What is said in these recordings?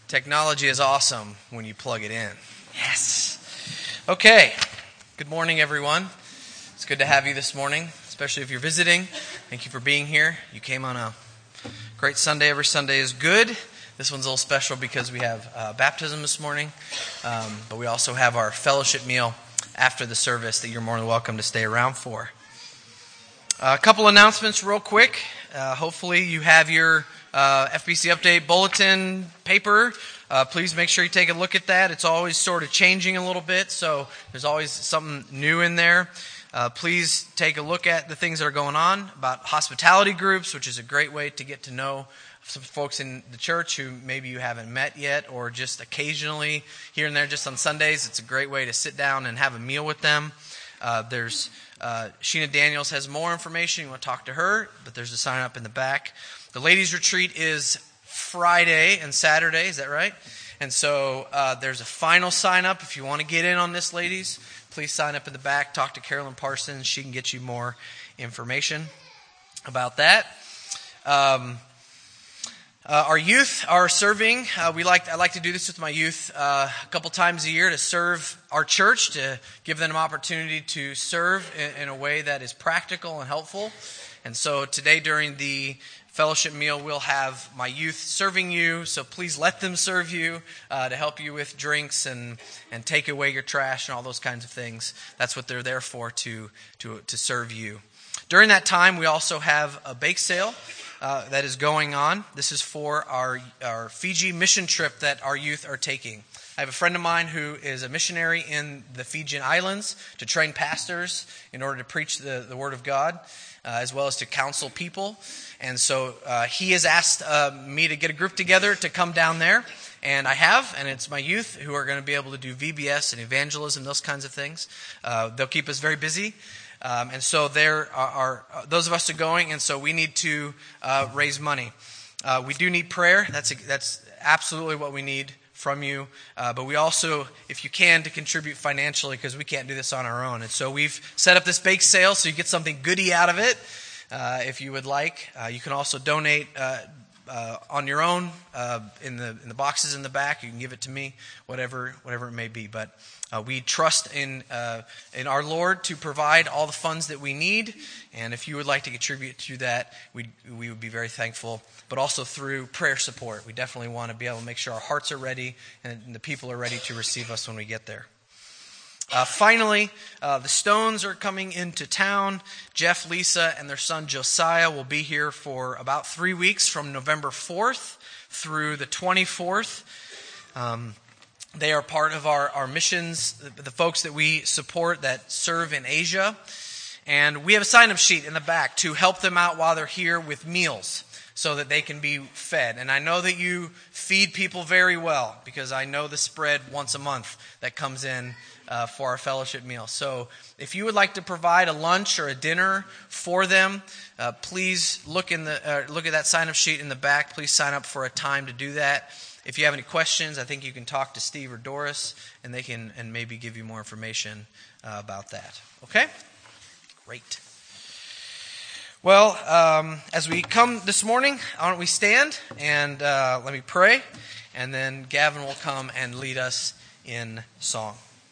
Technology is awesome when you plug it in. Yes. Okay. Good morning, everyone. It's good to have you this morning, especially if you're visiting. Thank you for being here. You came on a great Sunday. Every Sunday is good. This one's a little special because we have baptism this morning, but we also have our fellowship meal after the service that you're more than welcome to stay around for. A couple announcements real quick. Hopefully you have your FBC Update Bulletin paper. Please make sure you take a look at that. It's always sort of changing a little bit, so there's always something new in there. Please take a look at the things that are going on about hospitality groups, which is a great way to get to know some folks in the church who maybe you haven't met yet, or just occasionally here and there, just on Sundays. It's a great way to sit down and have a meal with them. There's Sheena Daniels has more information. You want to talk to her, but there's a sign up in the back. The ladies' retreat is Friday and Saturday, is that right? And so there's a final sign up. If you want to get in on this, ladies, please sign up in the back. Talk to Carolyn Parsons. She can get you more information about that. Our youth are serving. I like to do this with my youth a couple times a year to serve our church, to give them an opportunity to serve in a way that is practical and helpful. And so today during the fellowship meal, we'll have my youth serving you, so please let them serve you to help you with drinks and take away your trash and all those kinds of things. That's what they're there for, to serve you. During that time, we also have a bake sale that is going on. This is for our Fiji mission trip that our youth are taking. I have a friend of mine who is a missionary in the Fijian Islands to train pastors in order to preach the Word of God, as well as to counsel people. And so he has asked me to get a group together to come down there. And I have, and it's my youth who are going to be able to do VBS and evangelism, those kinds of things. They'll keep us very busy. And so there are those of us who are going, and so we need to raise money. We do need prayer. That's absolutely what we need from you. But we also, if you can, to contribute financially, because we can't do this on our own. And so we've set up this bake sale so you get something goody out of it. If you would like, you can also donate on your own in the boxes in the back. You can give it to me, whatever it may be. But we trust in our Lord to provide all the funds that we need. And if you would like to contribute to that, we would be very thankful. But also through prayer support, we definitely want to be able to make sure our hearts are ready and the people are ready to receive us when we get there. Finally, the Stones are coming into town. Jeff, Lisa, and their son Josiah will be here for about 3 weeks from November 4th through the 24th. They are part of our missions, the folks that we support that serve in Asia. And we have a sign-up sheet in the back to help them out while they're here with meals so that they can be fed. And I know that you feed people very well, because I know the spread once a month that comes in for our fellowship meal. So if you would like to provide a lunch or a dinner for them, please look at that sign-up sheet in the back. Please sign up for a time to do that. If you have any questions, I think you can talk to Steve or Doris, and they can maybe give you more information about that. Okay? Great. Well, as we come this morning, why don't we stand and let me pray, and then Gavin will come and lead us in song.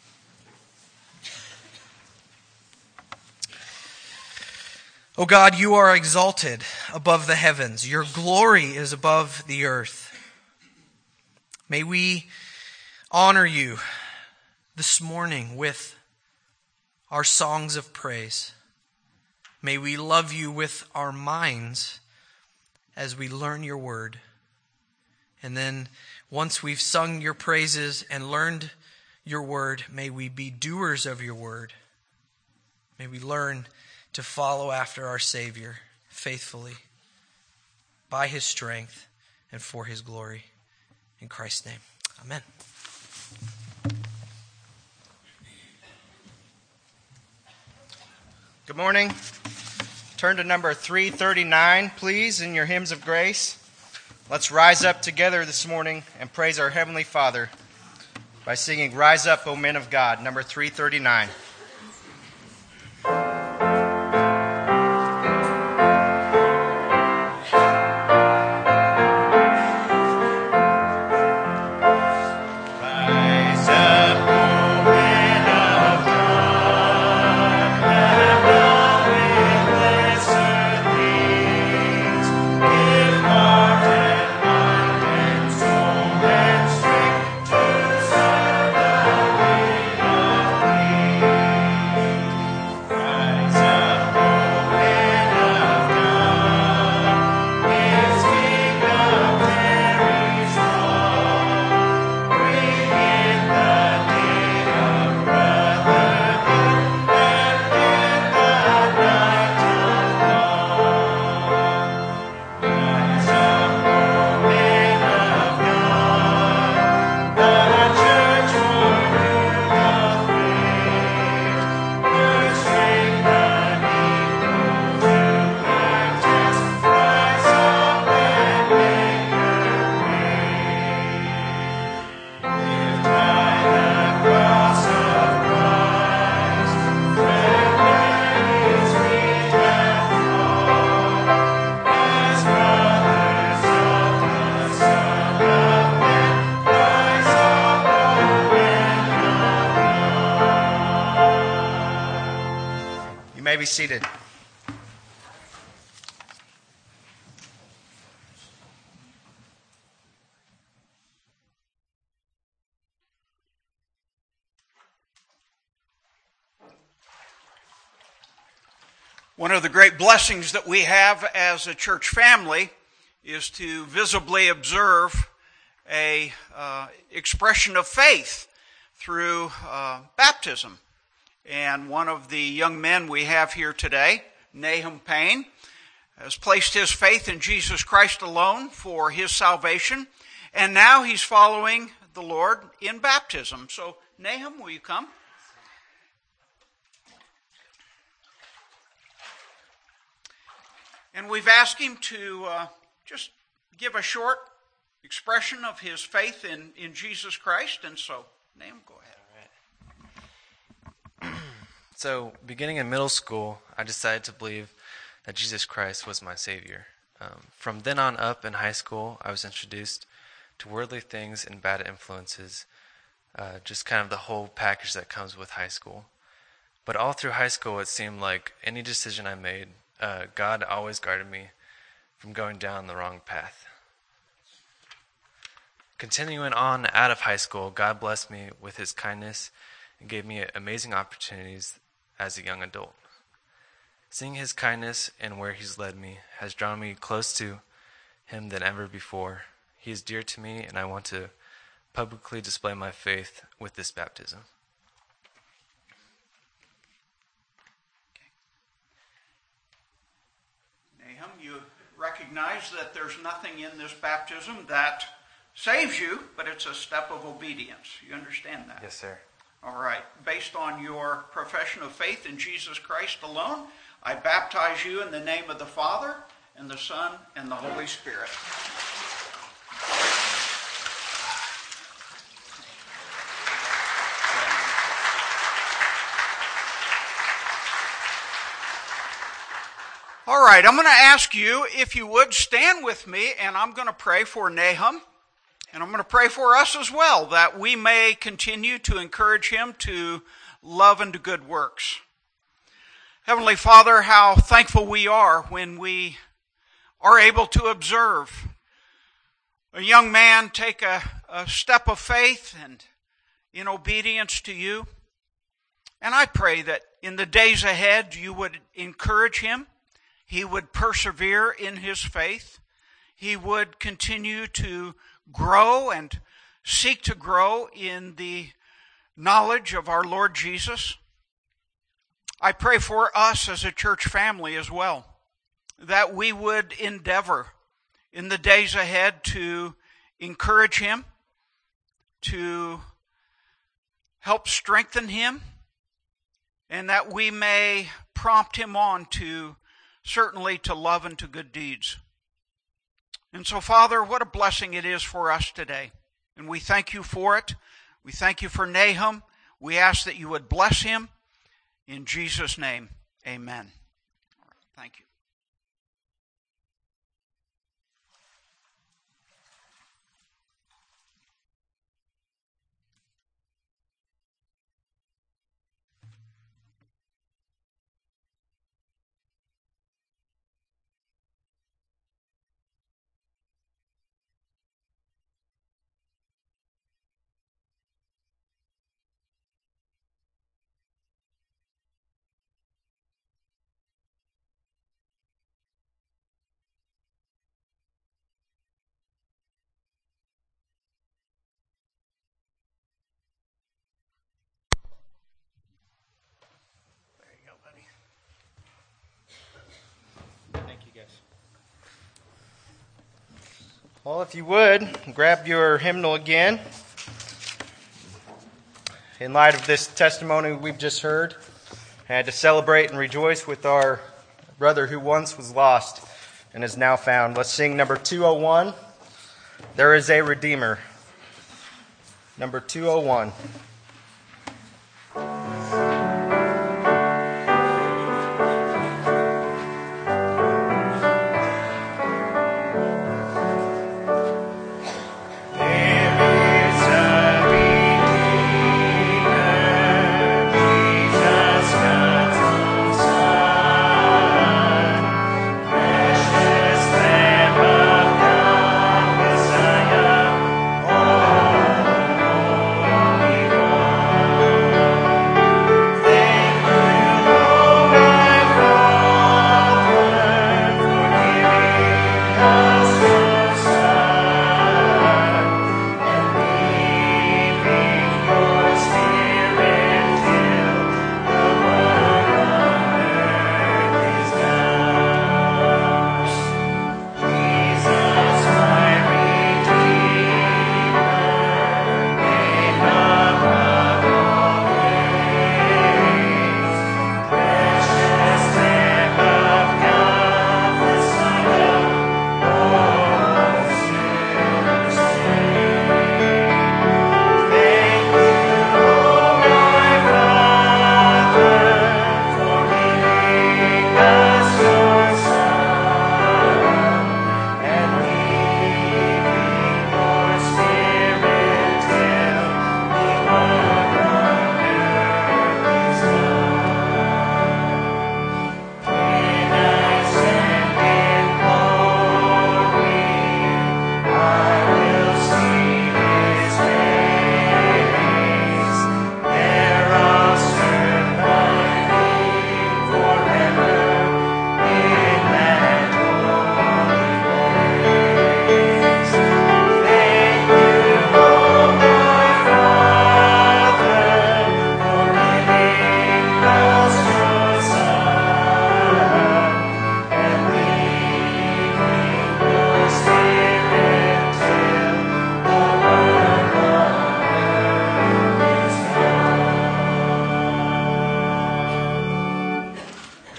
O God, you are exalted above the heavens. Your glory is above the earth. May we honor you this morning with our songs of praise. May we love you with our minds as we learn your word. And then once we've sung your praises and learned your word, may we be doers of your word. May we learn to follow after our Savior faithfully by his strength and for his glory. In Christ's name, amen. Good morning. Turn to number 339, please, in your hymns of grace. Let's rise up together this morning and praise our Heavenly Father by singing Rise Up, O Men of God, number 339. may be seated. One of the great blessings that we have as a church family is to visibly observe a expression of faith through baptism. And one of the young men we have here today, Nahum Payne, has placed his faith in Jesus Christ alone for his salvation, and now he's following the Lord in baptism. So, Nahum, will you come? And we've asked him to just give a short expression of his faith in Jesus Christ. And so, Nahum, go ahead. So, beginning in middle school, I decided to believe that Jesus Christ was my Savior. From then on up in high school, I was introduced to worldly things and bad influences, just kind of the whole package that comes with high school. But all through high school, it seemed like any decision I made, God always guarded me from going down the wrong path. Continuing on out of high school, God blessed me with His kindness and gave me amazing opportunities as a young adult. Seeing His kindness and where He's led me has drawn me close to Him than ever before. He is dear to me, and I want to publicly display my faith with this baptism. Nahum, you recognize that there's nothing in this baptism that saves you, but it's a step of obedience. You understand that? Yes, sir. All right. Based on your profession of faith in Jesus Christ alone, I baptize you in the name of the Father, and the Son, and the Holy Spirit. All right, I'm going to ask you, if you would, stand with me, and I'm going to pray for Nahum, and I'm going to pray for us as well, that we may continue to encourage him to love and to good works. Heavenly Father, how thankful we are when we are able to observe a young man take a step of faith and in obedience to you. And I pray that in the days ahead you would encourage him. He would persevere in his faith. He would continue to grow and seek to grow in the knowledge of our Lord Jesus. I pray for us as a church family as well, that we would endeavor in the days ahead to encourage him, to help strengthen him, and that we may prompt him on to certainly to love and to good deeds. And so, Father, what a blessing it is for us today. And we thank you for it. We thank you for Nahum. We ask that you would bless him. In Jesus' name, amen. Thank you. Well, if you would, grab your hymnal again. In light of this testimony we've just heard, I had to celebrate and rejoice with our brother who once was lost and is now found. Let's sing number 201, There is a Redeemer. Number 201. Jesus, God's own Son.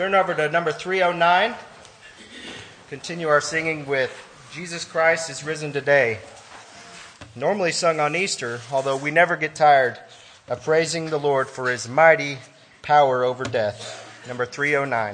Turn over to number 309. Continue our singing with Jesus Christ is Risen Today. Normally sung on Easter, although we never get tired of praising the Lord for his mighty power over death. Number 309.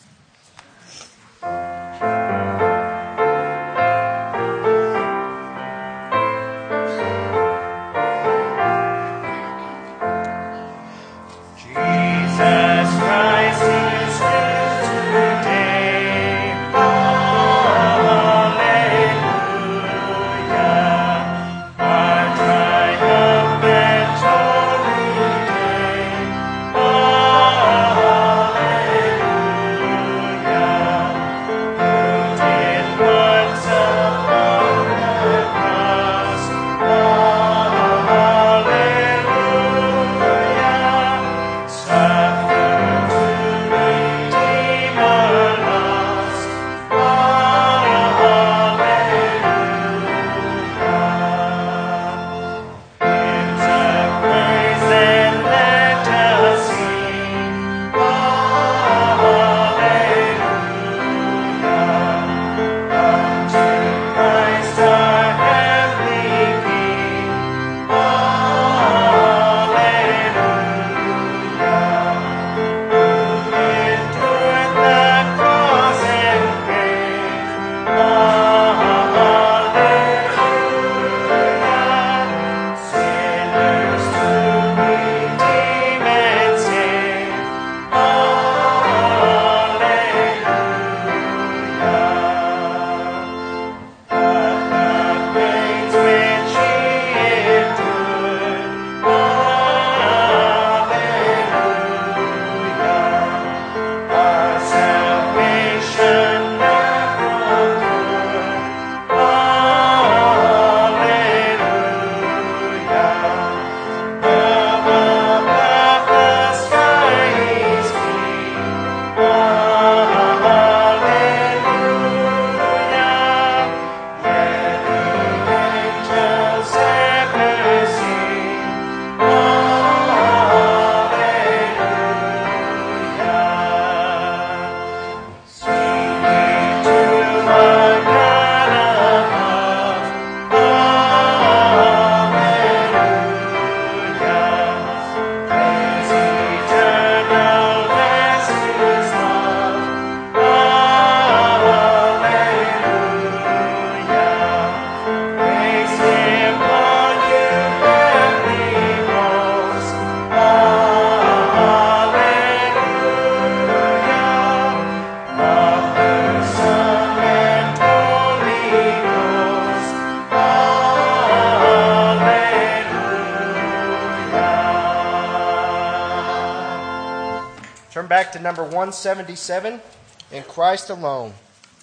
Back to number 177, In Christ Alone.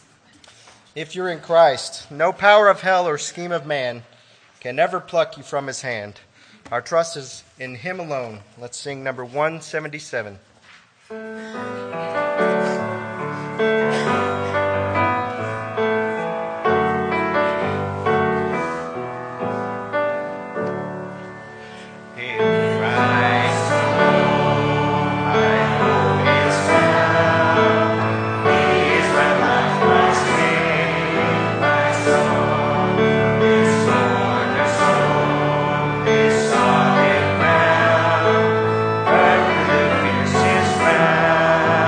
If you're in Christ, no power of hell or scheme of man can ever pluck you from his hand. Our trust is in him alone. Let's sing number 177. His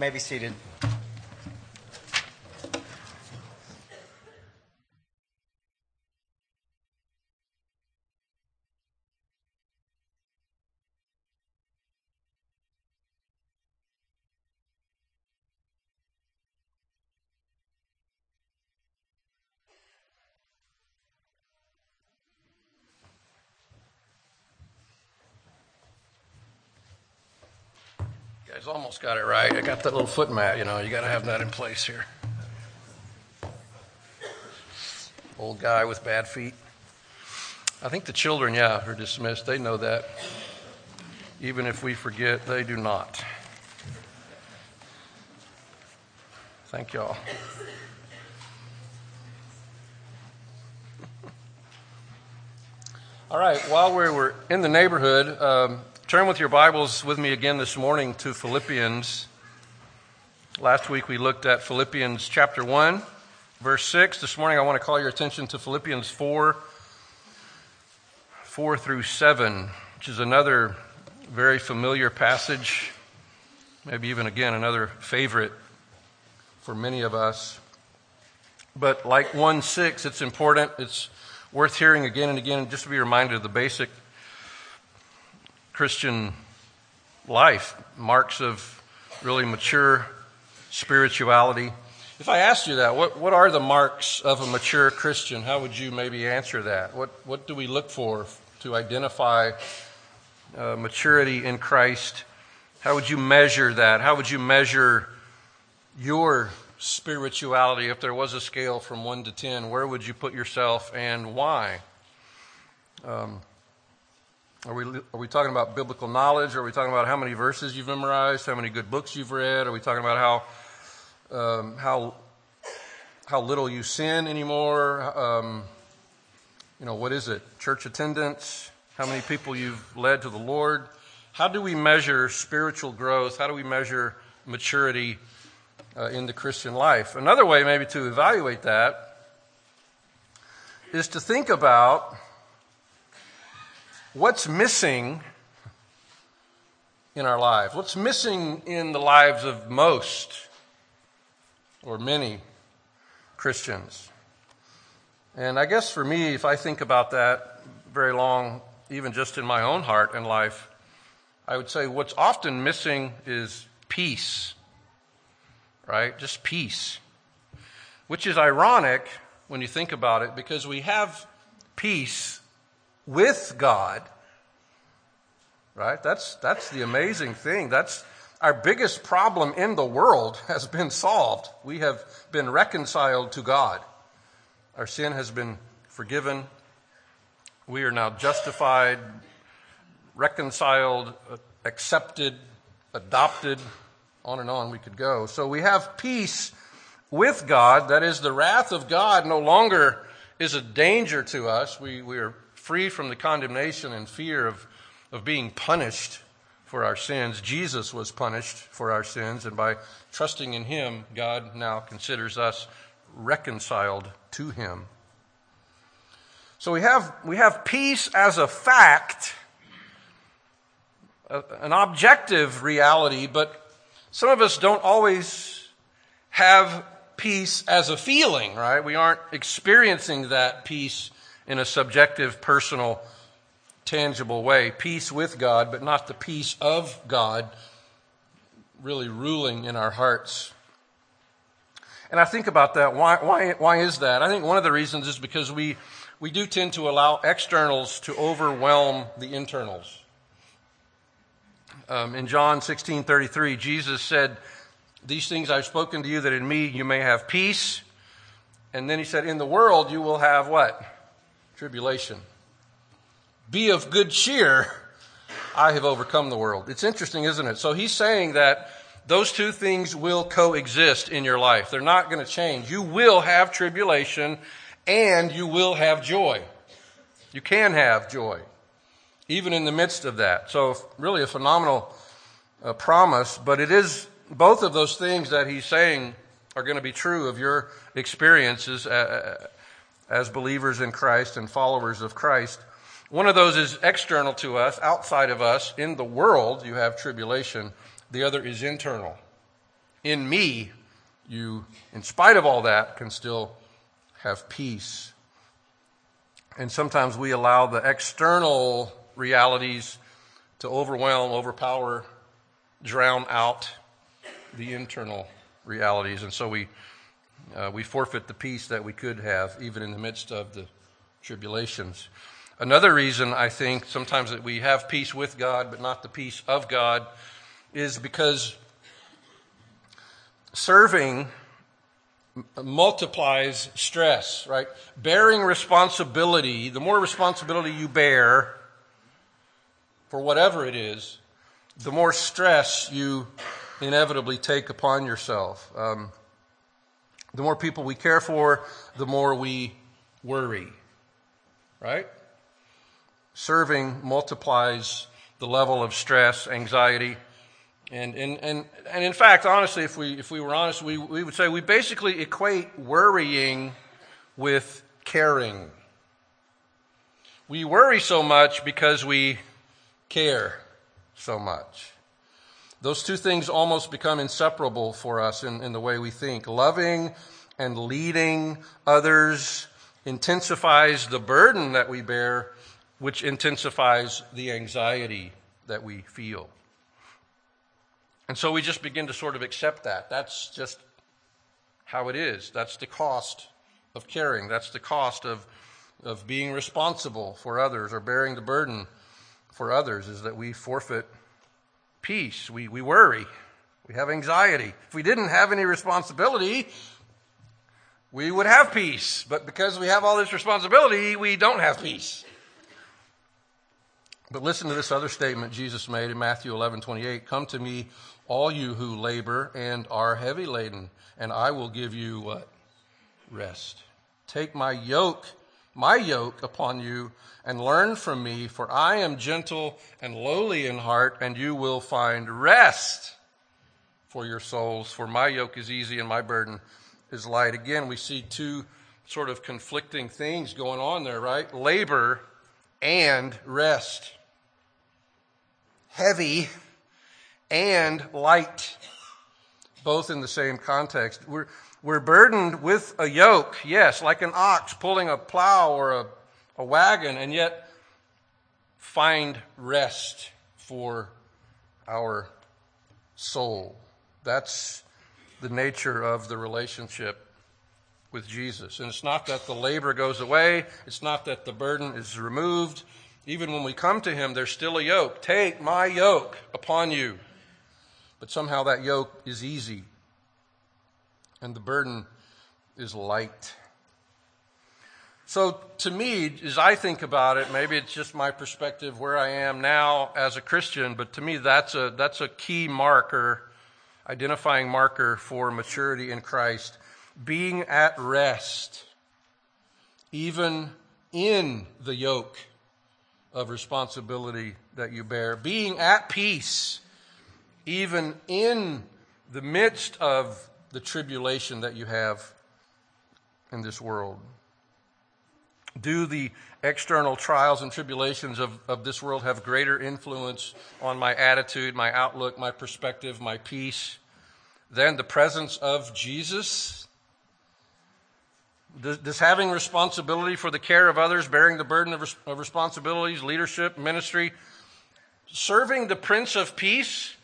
may be seated. You guys almost got it right. I got that little foot mat, you got to have that in place here. Old guy with bad feet. I think the children, are dismissed. They know that. Even if we forget, they do not. Thank y'all. All right, while we were in the neighborhood, turn with your Bibles with me again this morning to Philippians. Last week we looked at Philippians chapter 1, verse 6. This morning I want to call your attention to Philippians 4 through 7, which is another very familiar passage, maybe even again another favorite for many of us. But like 1:6, it's important, it's worth hearing again and again, just to be reminded of the basic Christian life, marks of really mature spirituality. If I asked you that, what are the marks of a mature Christian? How would you maybe answer that? What do we look for to identify maturity in Christ? How would you measure that? How would you measure your spirituality if there was a scale from 1 to 10? Where would you put yourself and why? Are we talking about biblical knowledge? Are we talking about how many verses you've memorized? How many good books you've read? Are we talking about how little you sin anymore? What is it? Church attendance? How many people you've led to the Lord? How do we measure spiritual growth? How do we measure maturity in the Christian life? Another way maybe to evaluate that is to think about what's missing in our lives? What's missing in the lives of most or many Christians? And I guess for me, if I think about that very long, even just in my own heart and life, I would say what's often missing is peace, right? Just peace, which is ironic when you think about it, because we have peace with God, right? That's the amazing thing. That's our biggest problem in the world has been solved. We have been reconciled to God. Our sin has been forgiven. We are now justified, reconciled, accepted, adopted, on and on we could go. So we have peace with God. That is, the wrath of God no longer is a danger to us. We are free from the condemnation and fear of being punished for our sins. Jesus was punished for our sins, and by trusting in Him, God now considers us reconciled to Him. So we have peace as a fact, an objective reality, but some of us don't always have peace as a feeling, right? We aren't experiencing that peace in a subjective, personal, tangible way. Peace with God, but not the peace of God really ruling in our hearts. And I think about that. Why is that? I think one of the reasons is because we do tend to allow externals to overwhelm the internals. In John 16:33, Jesus said, "These things I've spoken to you, that in me you may have peace." And then He said, "In the world you will have" what? Tribulation. "Be of good cheer, I have overcome the world." It's interesting, isn't it? So He's saying that those two things will coexist in your life. They're not going to change. You will have tribulation and you will have joy. You can have joy, even in the midst of that. So really a phenomenal promise, but it is both of those things that He's saying are going to be true of your experiences as believers in Christ and followers of Christ. One of those is external to us, outside of us. In the world, you have tribulation. The other is internal. in me, you, in spite of all that, can still have peace. And sometimes we allow the external realities to overwhelm, overpower, drown out the internal realities. And so we forfeit the peace that we could have even in the midst of the tribulations. Another reason I think sometimes that we have peace with God but not the peace of God is because serving multiplies stress, right? Bearing responsibility, the more responsibility you bear for whatever it is, the more stress you inevitably take upon yourself. The more people we care for, the more we worry, right? Serving multiplies the level of stress, anxiety, and in fact, honestly, if we were honest, we would say we basically equate worrying with caring. We worry so much because we care so much. Those two things almost become inseparable for us in the way we think. Loving and leading others intensifies the burden that we bear, which intensifies the anxiety that we feel. And so we just begin to sort of accept that. That's just how it is. That's the cost of caring. That's the cost of being responsible for others or bearing the burden for others, is that we forfeit peace. We worry. We have anxiety. If we didn't have any responsibility, we would have peace. But because we have all this responsibility, we don't have peace. But listen to this other statement Jesus made in Matthew 11:28. Come to me, all you who labor and are heavy laden, and I will give you what? Rest. Take my yoke upon you, and learn from me, for I am gentle and lowly in heart, and you will find rest for your souls. For my yoke is easy and my burden is light. Again, we see two sort of conflicting things going on there, right? Labor and rest. Heavy and light, both in the same context. We're burdened with a yoke, yes, like an ox pulling a plow or a wagon, and yet find rest for our soul. That's the nature of the relationship with Jesus. And it's not that the labor goes away. It's not that the burden is removed. Even when we come to him, there's still a yoke. Take my yoke upon you. But somehow that yoke is easy, and the burden is light. So to me, as I think about it, maybe it's just my perspective where I am now as a Christian, but to me that's a key marker, identifying marker for maturity in Christ. Being at rest, even in the yoke of responsibility that you bear. Being at peace, even in the midst of the tribulation that you have in this world. Do the external trials and tribulations of this world have greater influence on my attitude, my outlook, my perspective, my peace than the presence of Jesus? Does having responsibility for the care of others, bearing the burden of responsibilities, leadership, ministry, serving the Prince of Peace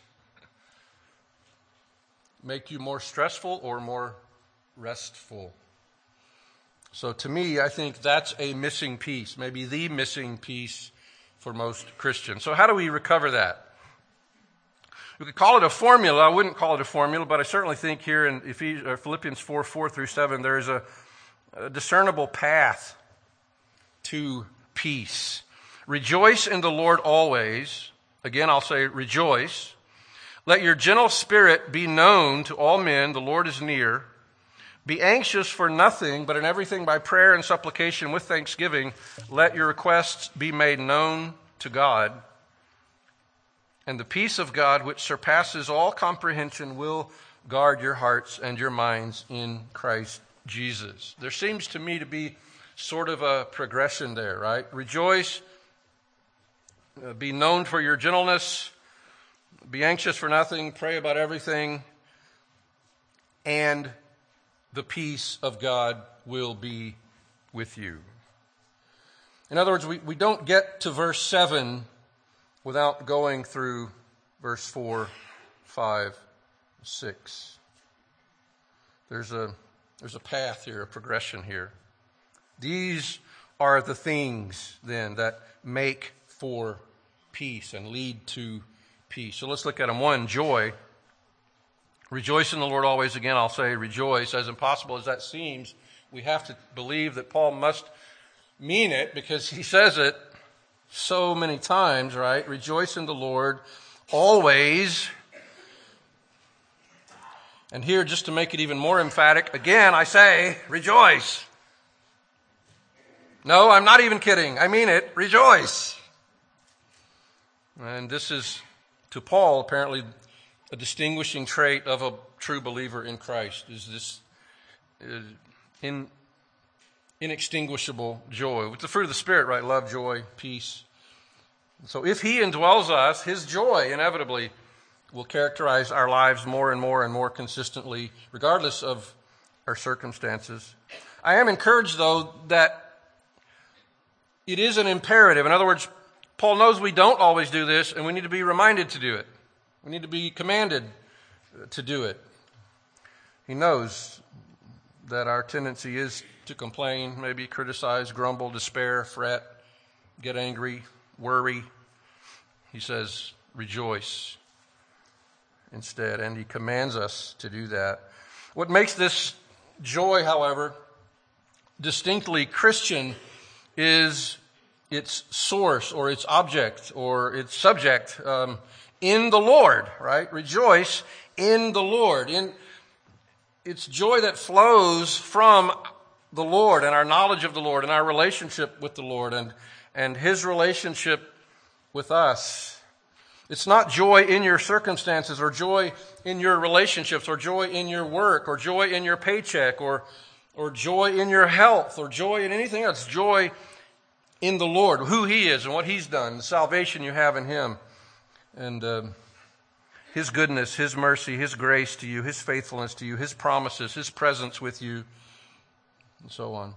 make you more stressful or more restful? So to me, I think that's a missing piece, maybe the missing piece for most Christians. So how do we recover that? We could call it a formula. I wouldn't call it a formula, but I certainly think here in Philippians 4:4-7, there is a discernible path to peace. Rejoice in the Lord always. Again, I'll say rejoice. Let your gentle spirit be known to all men. The Lord is near. Be anxious for nothing, but in everything by prayer and supplication with thanksgiving, let your requests be made known to God. And the peace of God, which surpasses all comprehension, will guard your hearts and your minds in Christ Jesus. There seems to me to be sort of a progression there, right? Rejoice, be known for your gentleness, be anxious for nothing, pray about everything, and the peace of God will be with you. In other words, we don't get to verse 7 without going through verse 4, 5, 6. There's a path here, a progression here. These are the things, then, that make for peace and lead to peace. So let's look at them. 1, joy. Rejoice in the Lord always. Again, I'll say rejoice. As impossible as that seems, we have to believe that Paul must mean it because he says it so many times, right? Rejoice in the Lord always. And here, just to make it even more emphatic, again, I say rejoice. No, I'm not even kidding. I mean it. Rejoice. And this is, to Paul, apparently a distinguishing trait of a true believer in Christ, is this inextinguishable joy. With the fruit of the Spirit, right? Love, joy, peace. So if He indwells us, His joy inevitably will characterize our lives more and more and more consistently, regardless of our circumstances. I am encouraged, though, that it is an imperative. In other words, Paul knows we don't always do this, and we need to be reminded to do it. We need to be commanded to do it. He knows that our tendency is to complain, maybe criticize, grumble, despair, fret, get angry, worry. He says, rejoice instead, and he commands us to do that. What makes this joy, however, distinctly Christian is its source or its object or its subject in the Lord, right? Rejoice in the Lord. It's joy that flows from the Lord and our knowledge of the Lord and our relationship with the Lord and His relationship with us. It's not joy in your circumstances or joy in your relationships or joy in your work or joy in your paycheck or joy in your health or joy in anything else. Joy in the Lord, who He is and what He's done, the salvation you have in Him, and His goodness, His mercy, His grace to you, His faithfulness to you, His promises, His presence with you, and so on.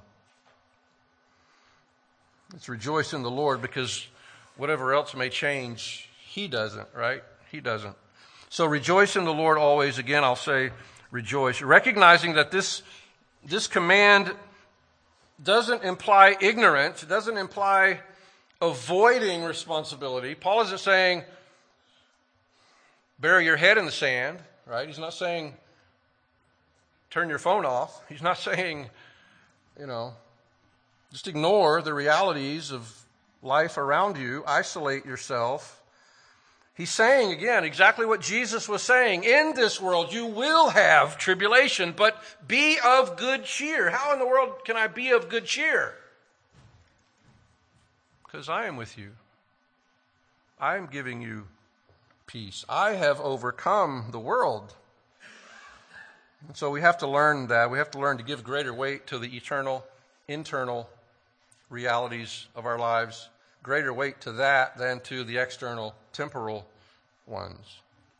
Let's rejoice in the Lord because whatever else may change, He doesn't, right? He doesn't. So rejoice in the Lord always. Again, I'll say rejoice. Recognizing that this command doesn't imply ignorance. It doesn't imply avoiding responsibility. Paul isn't saying bury your head in the sand, right? He's not saying turn your phone off. He's not saying, just ignore the realities of life around you, isolate yourself. He's saying, again, exactly what Jesus was saying. In this world you will have tribulation, but be of good cheer. How in the world can I be of good cheer? Because I am with you. I am giving you peace. I have overcome the world. And so we have to learn that. We have to learn to give greater weight to the eternal, internal realities of our lives. Greater weight to that than to the external, temporal ones.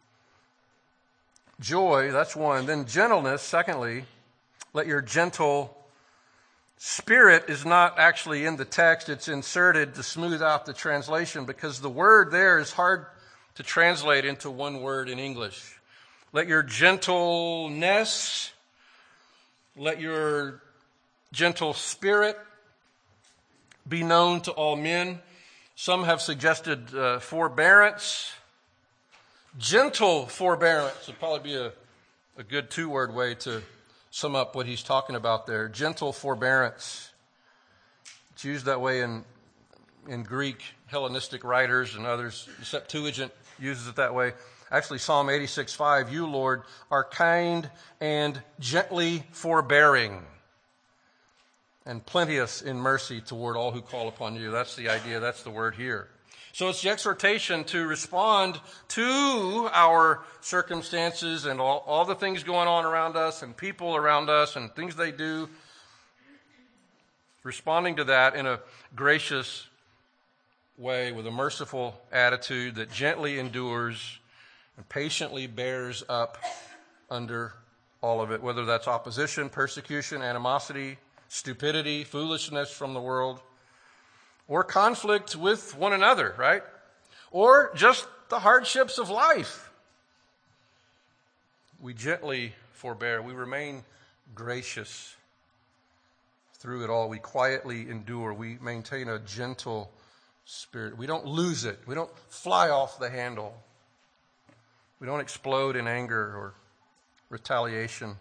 Joy, that's one. Then gentleness, secondly, let your gentle spirit is not actually in the text. It's inserted to smooth out the translation because the word there is hard to translate into one word in English. Let your gentleness, let your gentle spirit be known to all men. Some have suggested forbearance. Gentle forbearance would probably be a good two-word way to sum up what he's talking about there. Gentle forbearance. It's used that way in Greek Hellenistic writers and others. The Septuagint uses it that way. Actually, Psalm 86:5, you, Lord, are kind and gently forbearing and plenteous in mercy toward all who call upon you. That's the idea. That's the word here. So it's the exhortation to respond to our circumstances and all the things going on around us and people around us and things they do. Responding to that in a gracious way with a merciful attitude that gently endures and patiently bears up under all of it, whether that's opposition, persecution, animosity, stupidity, foolishness from the world, or conflict with one another, right? Or just the hardships of life. We gently forbear. We remain gracious through it all. We quietly endure. We maintain a gentle spirit. We don't lose it. We don't fly off the handle. We don't explode in anger or retaliation.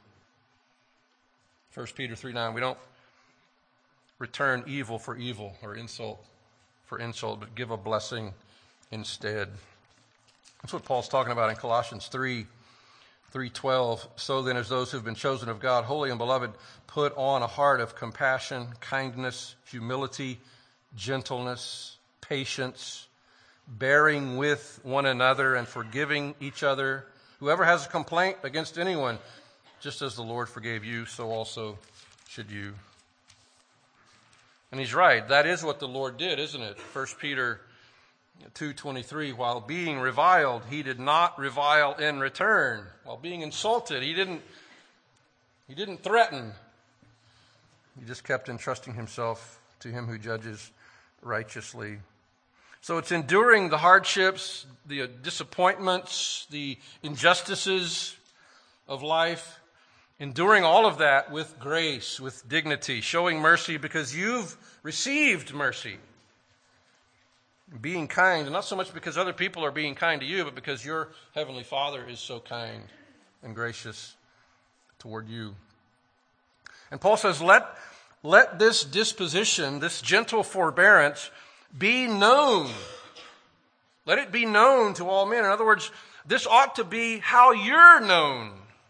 1 Peter 3:9, we don't return evil for evil or insult for insult, but give a blessing instead. That's what Paul's talking about in Colossians 3:12. So then, as those who have been chosen of God, holy and beloved, put on a heart of compassion, kindness, humility, gentleness, patience, bearing with one another and forgiving each other. Whoever has a complaint against anyone, just as the Lord forgave you, so also should you. And he's right. That is what the Lord did, isn't it? 1 Peter 2:23, while being reviled, he did not revile in return. While being insulted, he didn't threaten. He just kept entrusting himself to him who judges righteously. So it's enduring the hardships, the disappointments, the injustices of life, enduring all of that with grace, with dignity, showing mercy because you've received mercy. Being kind, not so much because other people are being kind to you, but because your Heavenly Father is so kind and gracious toward you. And Paul says, let this disposition, this gentle forbearance, be known. Let it be known to all men. In other words, this ought to be how you're known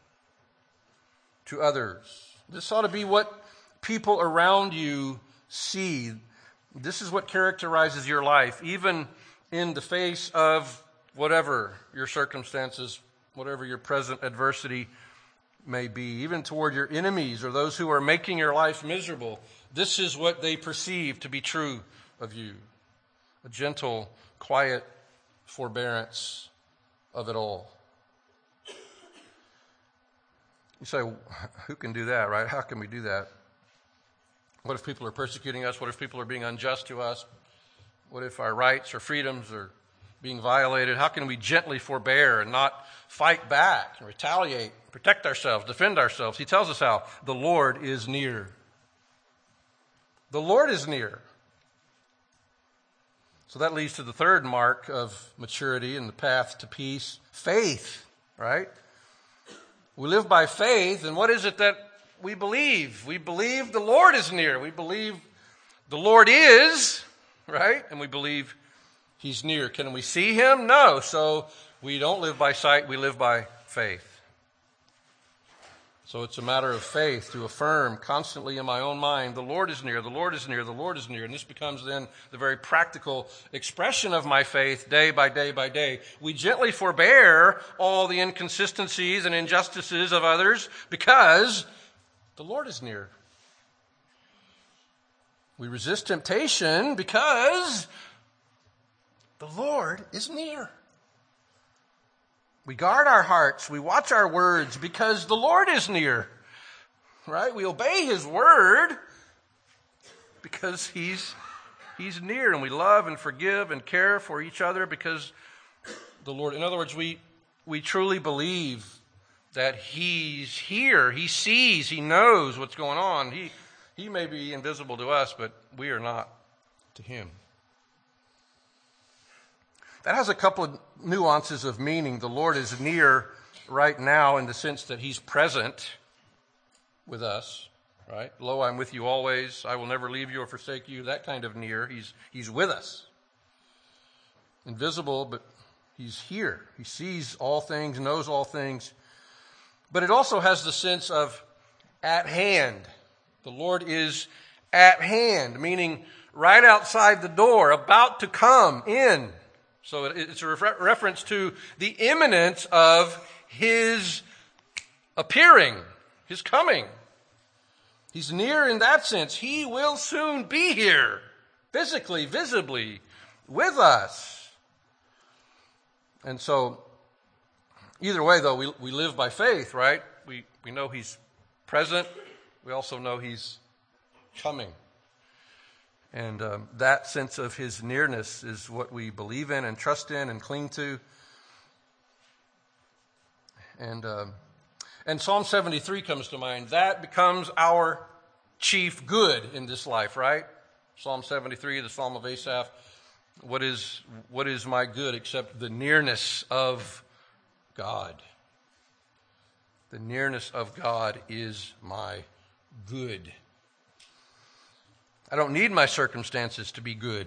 to others. This ought to be what people around you see. This is what characterizes your life, even in the face of whatever your circumstances, whatever your present adversity may be, even toward your enemies or those who are making your life miserable. This is what they perceive to be true of you. A gentle, quiet forbearance of it all. You say, who can do that, right? How can we do that? What if people are persecuting us? What if people are being unjust to us? What if our rights or freedoms are being violated? How can we gently forbear and not fight back and retaliate, protect ourselves, defend ourselves? He tells us how. The Lord is near. The Lord is near. So that leads to the third mark of maturity and the path to peace. Faith, right? We live by faith, and what is it that we believe? We believe the Lord is near. We believe the Lord is, right? And we believe He's near. Can we see Him? No. So we don't live by sight, we live by faith. So it's a matter of faith to affirm constantly in my own mind, the Lord is near, the Lord is near, the Lord is near. And this becomes then the very practical expression of my faith day by day by day. We gently forbear all the inconsistencies and injustices of others because the Lord is near. We resist temptation because the Lord is near. We guard our hearts. We watch our words because the Lord is near. Right? We obey His word because He's near. And we love and forgive and care for each other because the Lord... In other words, we truly believe that He's here. He sees. He knows what's going on. He may be invisible to us, but we are not to Him. That has a couple of nuances of meaning. The Lord is near right now in the sense that He's present with us, right? Lo, I'm with you always. I will never leave you or forsake you. That kind of near. He's with us. Invisible, but He's here. He sees all things, knows all things. But it also has the sense of at hand. The Lord is at hand, meaning right outside the door, about to come in. So it's a reference to the imminence of His appearing, His coming. He's near in that sense. He will soon be here, physically, visibly, with us. And so, Either way, though, we live by faith, right? We know he's present. We also know he's coming. And that sense of his nearness is what we believe in and trust in and cling to. And Psalm 73 comes to mind. That becomes our chief good in this life, right? Psalm 73, the Psalm of Asaph. What is my good except the nearness of God? The nearness of God is my good. I don't need my circumstances to be good.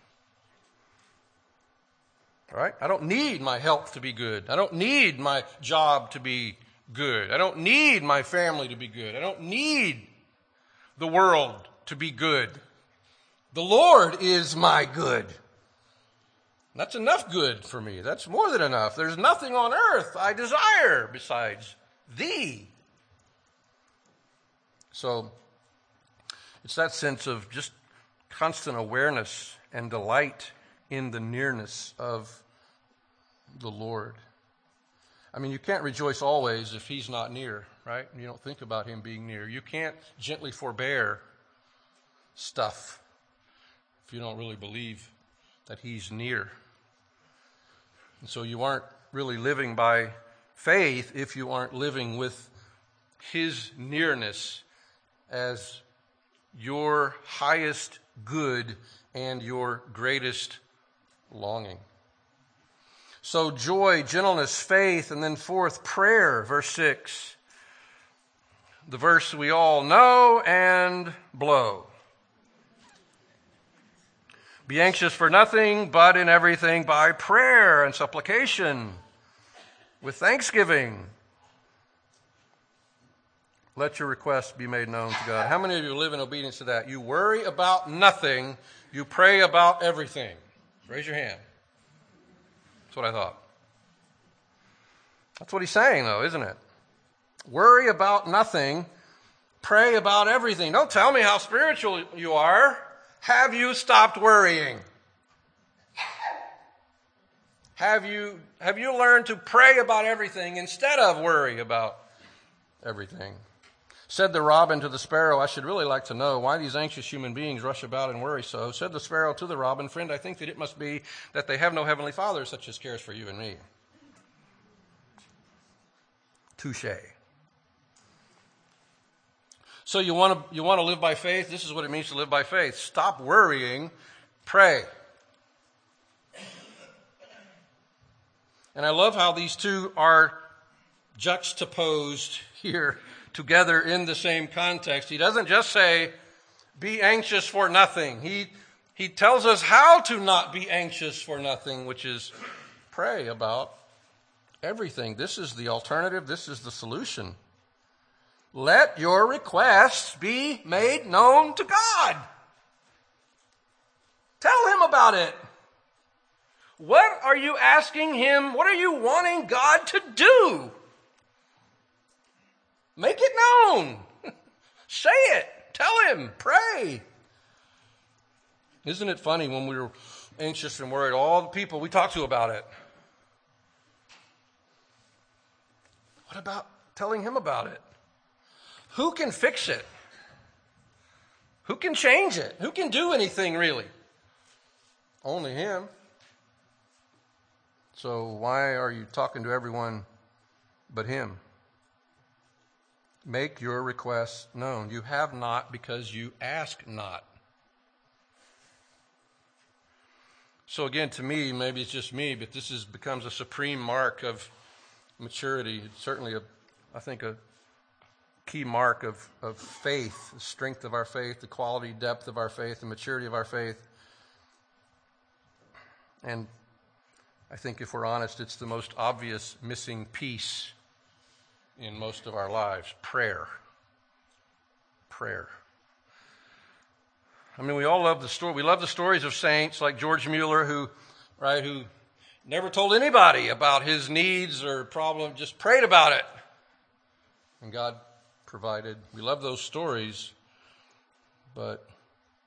All right? I don't need my health to be good. I don't need my job to be good. I don't need my family to be good. I don't need the world to be good. The Lord is my good. That's enough good for me. That's more than enough. There's nothing on earth I desire besides thee. So it's that sense of just constant awareness and delight in the nearness of the Lord. I mean, you can't rejoice always if he's not near, right? You don't think about him being near. You can't gently forbear stuff if you don't really believe that he's near. And so you aren't really living by faith if you aren't living with his nearness as your highest good and your greatest longing. So joy, gentleness, faith, and then fourth, prayer, verse 6. The verse we all know and blow. Be anxious for nothing, but in everything by prayer and supplication with thanksgiving. Let your requests be made known to God. How many of you live in obedience to that? You worry about nothing, you pray about everything. Raise your hand. That's what I thought. That's what he's saying, though, isn't it? Worry about nothing, pray about everything. Don't tell me how spiritual you are. Have you stopped worrying? Have you learned to pray about everything instead of worry about everything? Said the robin to the sparrow, I should really like to know why these anxious human beings rush about and worry so. Said the sparrow to the robin, friend, I think that it must be that they have no heavenly Father such as cares for you and me. Touché. So you want to live by faith? This is what it means to live by faith. Stop worrying, pray. And I love how these two are juxtaposed here together in the same context. He doesn't just say, be anxious for nothing. He tells us how to not be anxious for nothing, which is pray about everything. This is the alternative. This is the solution. Let your requests be made known to God. Tell him about it. What are you asking him? What are you wanting God to do? Make it known. Say it. Tell him. Pray. Isn't it funny when we were anxious and worried, all the people we talked to about it? What about telling him about it? Who can fix it? Who can change it? Who can do anything really? Only him. So why are you talking to everyone but him? Make your requests known. You have not because you ask not. So again, to me, maybe it's just me, but this becomes a supreme mark of maturity. It's certainly I think a key mark of faith, the strength of our faith, the quality, depth of our faith, the maturity of our faith. And I think if we're honest, it's the most obvious missing piece in most of our lives. Prayer. Prayer. I mean, we all love the story. We love the stories of saints like George Mueller, who never told anybody about his needs or problem, just prayed about it. And God provided. We love those stories, but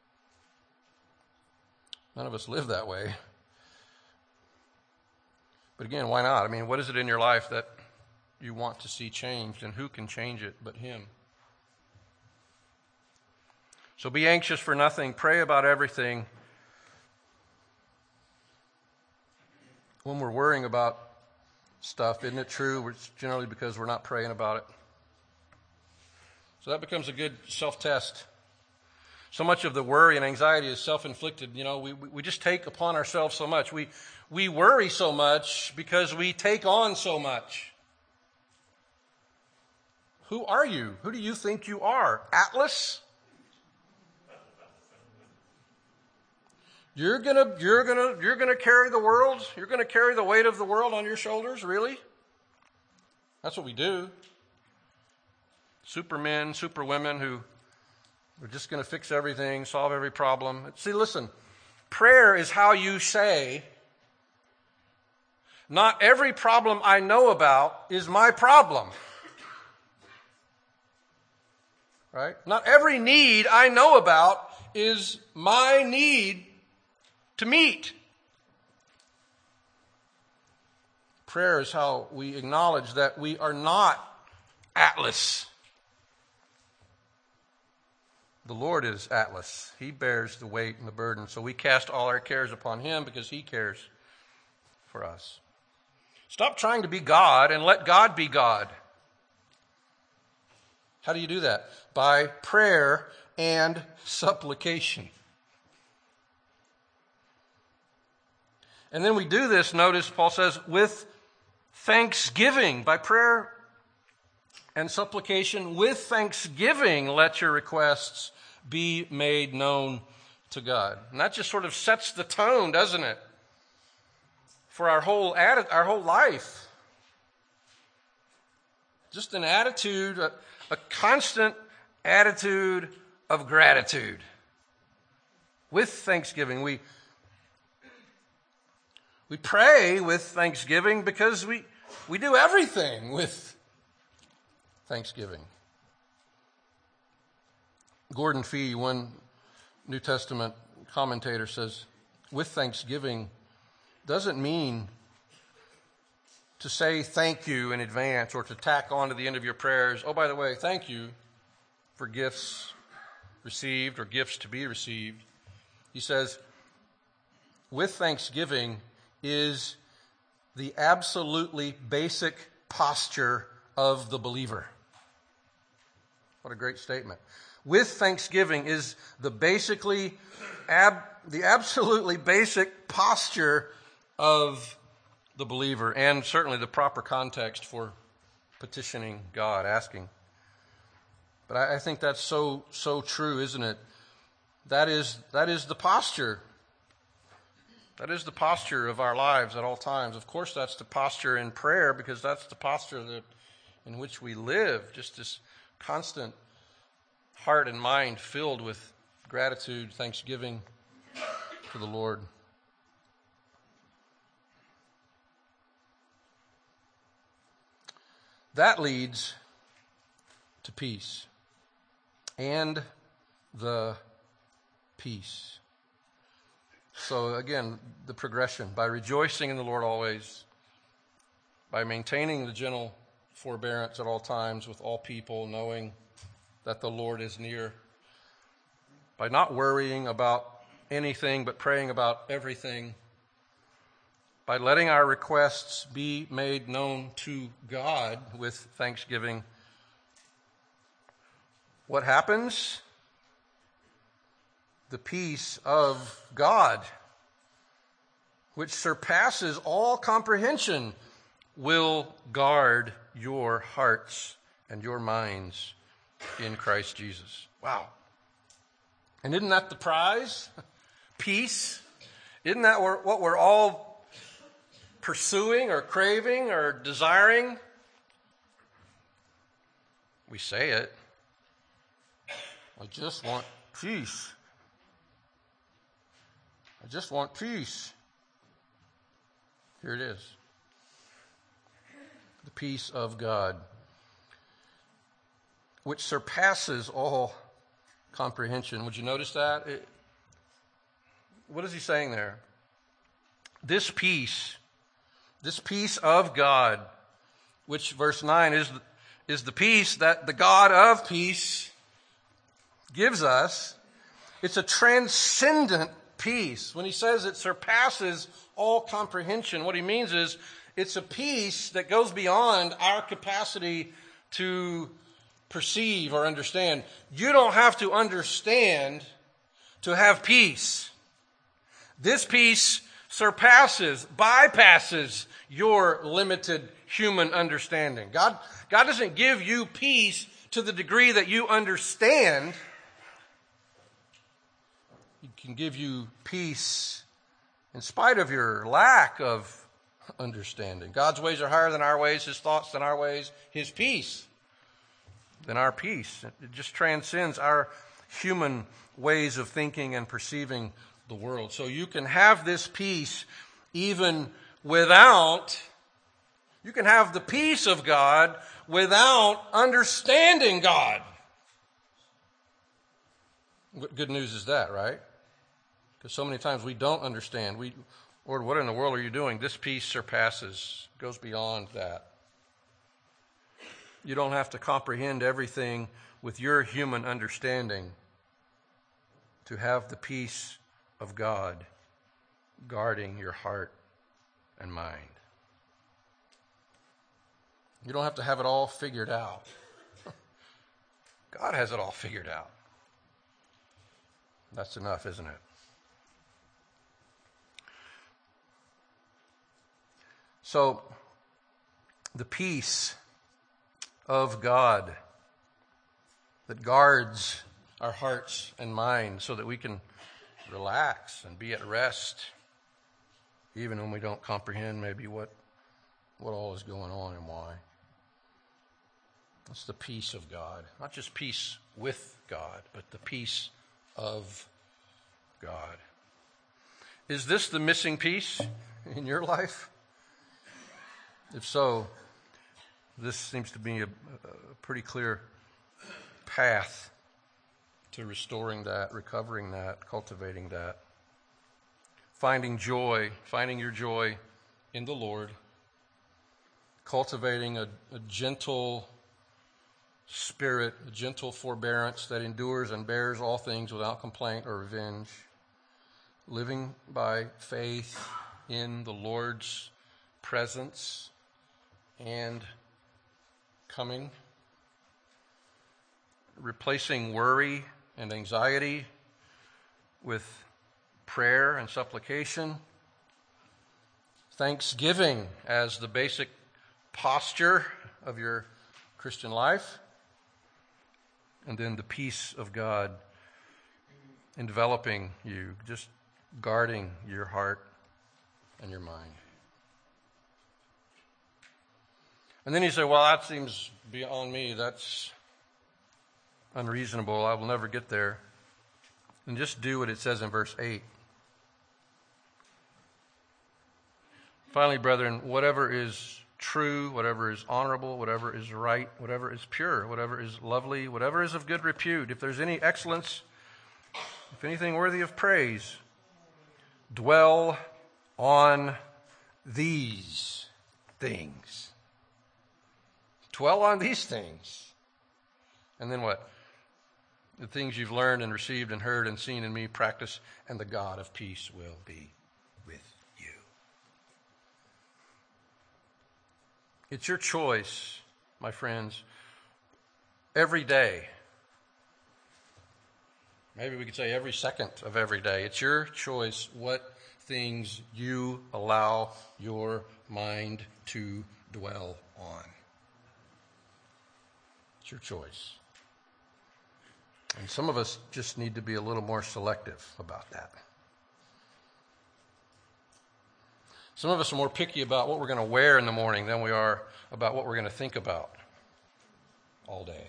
none of us live that way. But again, why not? I mean, what is it in your life that you want to see changed, and who can change it but Him? So be anxious for nothing. Pray about everything. When we're worrying about stuff, isn't it true? It's generally because we're not praying about it. So that becomes a good self-test. So much of the worry and anxiety is self-inflicted. You know, we just take upon ourselves so much. We worry so much because we take on so much. Who are you? Who do you think you are? Atlas? You're gonna carry the world? You're gonna carry the weight of the world on your shoulders? Really? That's what we do. Supermen, superwomen who are just going to fix everything, solve every problem. See, listen, prayer is how you say, not every problem I know about is my problem. Right? Not every need I know about is my need to meet. Prayer is how we acknowledge that we are not Atlas. The Lord is Atlas. He bears the weight and the burden. So we cast all our cares upon Him because He cares for us. Stop trying to be God and let God be God. How do you do that? By prayer and supplication. And then we do this, notice Paul says, with thanksgiving. By prayer and supplication, with thanksgiving, let your requests be made known to God. And that just sort of sets the tone, doesn't it? For our whole life. Just an attitude, a constant attitude of gratitude. With thanksgiving. We pray with thanksgiving because we do everything with thanksgiving. Gordon Fee, one New Testament commentator, says, with thanksgiving doesn't mean to say thank you in advance or to tack on to the end of your prayers, oh, by the way, thank you for gifts received or gifts to be received. He says, with thanksgiving is the absolutely basic posture of the believer. What a great statement. With thanksgiving is the absolutely basic posture of the believer, and certainly the proper context for petitioning God, asking. But I think that's so true, isn't it? That is the posture. That is the posture of our lives at all times. Of course, that's the posture in prayer, because that's the posture in which we live. Just this constant heart and mind filled with gratitude, thanksgiving to the Lord. That leads to peace and the peace. So again, the progression, by rejoicing in the Lord always, by maintaining the gentle forbearance at all times with all people, knowing that the Lord is near, by not worrying about anything but praying about everything, by letting our requests be made known to God with thanksgiving. What happens? The peace of God, which surpasses all comprehension, will guard your hearts and your minds in Christ Jesus. Wow. And isn't that the prize? Peace? Isn't that what we're all pursuing or craving or desiring? We say it. I just want peace. I just want peace. Here it is. The peace of God, which surpasses all comprehension. Would you notice that? What is he saying there? This peace This peace of God, which verse 9 is the peace that the God of peace gives us. It's a transcendent peace. When he says it surpasses all comprehension, what he means is it's a peace that goes beyond our capacity to perceive or understand. You don't have to understand to have peace. This peace bypasses your limited human understanding. God doesn't give you peace to the degree that you understand. He can give you peace in spite of your lack of understanding. God's ways are higher than our ways, His thoughts than our ways, His peace than our peace. It just transcends our human ways of thinking and perceiving the world. So you can have this peace even without, you can have the peace of God without understanding God. What good news is that, right? Because so many times we don't understand. Lord, what in the world are you doing? This peace surpasses, goes beyond that. You don't have to comprehend everything with your human understanding to have the peace of God guarding your heart and mind. You don't have to have it all figured out. God has it all figured out. That's enough, isn't it? So, the peace of God that guards our hearts and minds so that we can relax and be at rest, even when we don't comprehend maybe what all is going on and why. It's the peace of God. Not just peace with God, but the peace of God. Is this the missing piece in your life? If so, this seems to be a pretty clear path to restoring that, recovering that, cultivating that. Finding your joy in the Lord. Cultivating a gentle spirit, a gentle forbearance that endures and bears all things without complaint or revenge. Living by faith in the Lord's presence and coming. Replacing worry and anxiety with prayer and supplication. Thanksgiving as the basic posture of your Christian life. And then the peace of God enveloping you, just guarding your heart and your mind. And then you say, well, that seems beyond me. That's unreasonable. I will never get there. And just do what it says in verse 8. Finally, brethren, whatever is true, whatever is honorable, whatever is right, whatever is pure, whatever is lovely, whatever is of good repute, if there's any excellence, if anything worthy of praise, dwell on these things. Dwell on these things. And then what? The things you've learned and received and heard and seen in me, practice, and the God of peace will be with you. It's your choice, my friends, every day. Maybe we could say every second of every day. It's your choice what things you allow your mind to dwell on. It's your choice. And some of us just need to be a little more selective about that. Some of us are more picky about what we're going to wear in the morning than we are about what we're going to think about all day.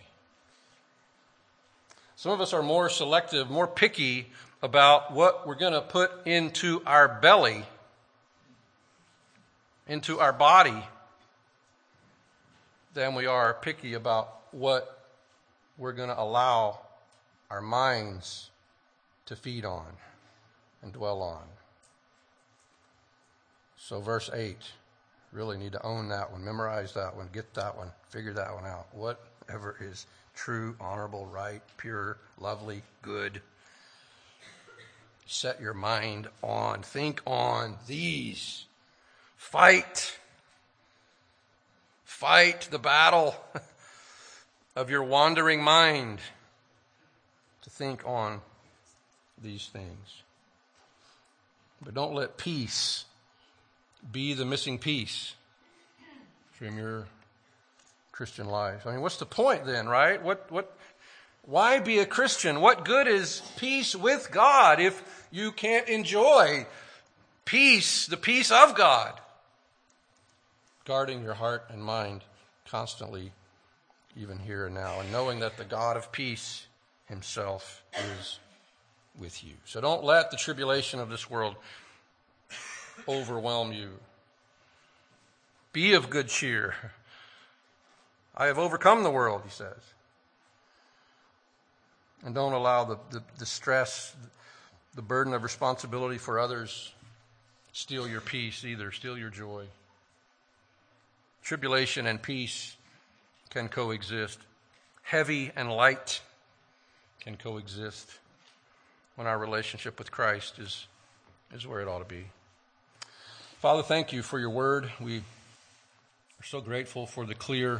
Some of us are more selective, more picky about what we're going to put into our belly, into our body, than we are picky about what we're going to allow our minds to feed on and dwell on. So verse 8 really need to own that one, memorize that one, get that one, figure that one out. Whatever is true, honorable, right, pure, lovely, good. Set your mind on, think on these. Fight the battle of your wandering mind to think on these things. But don't let peace be the missing piece from your Christian life. I mean, what's the point then, right? Why be a Christian? What good is peace with God if you can't enjoy peace, the peace of God? Guarding your heart and mind constantly, even here and now, and knowing that the God of peace himself is with you. So don't let the tribulation of this world overwhelm you. Be of good cheer. I have overcome the world, he says. And don't allow the stress, the burden of responsibility for others steal your peace either, steal your joy. Tribulation and peace can coexist. Heavy and light can coexist when our relationship with Christ is where it ought to be. Father, thank you for your word. We are so grateful for the clear,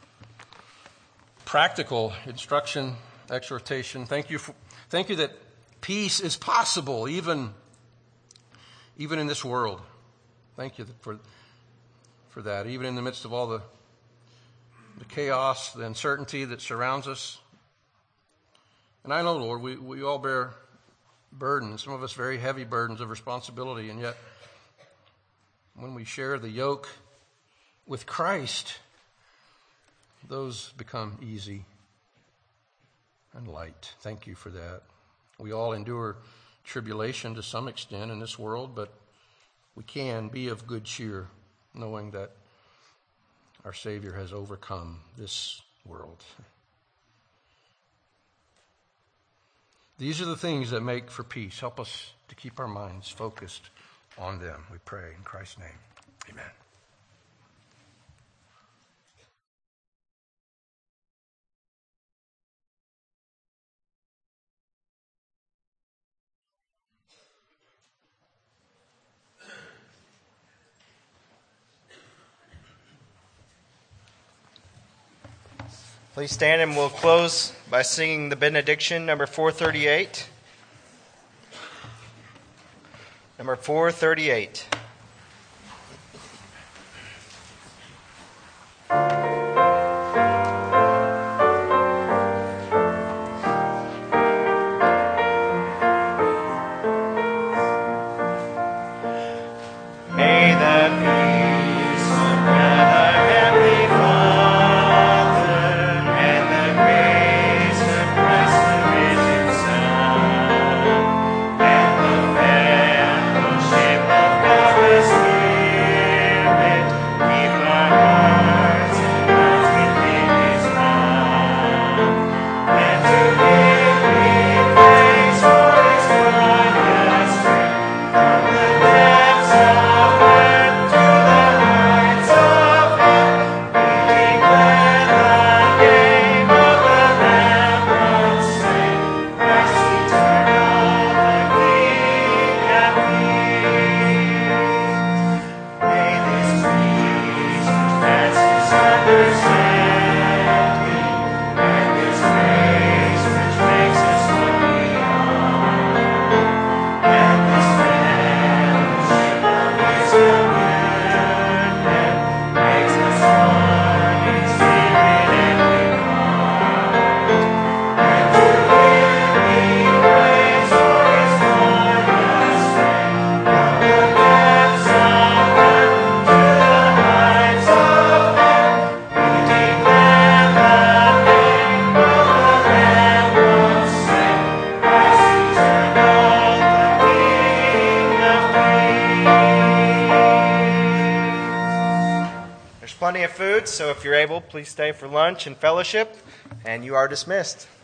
practical instruction, exhortation. Thank you that peace is possible even in this world. Thank you for that, even in the midst of all the chaos, the uncertainty that surrounds us. And I know, Lord, we all bear burdens, some of us very heavy burdens of responsibility, and yet when we share the yoke with Christ, those become easy and light. Thank you for that. We all endure tribulation to some extent in this world, but we can be of good cheer, knowing that our Savior has overcome this world. These are the things that make for peace. Help us to keep our minds focused on them, we pray in Christ's name. Amen. Please stand, and we'll close by singing the benediction, number 438. Number 438. Plenty of food, so if you're able, please stay for lunch and fellowship, and you are dismissed.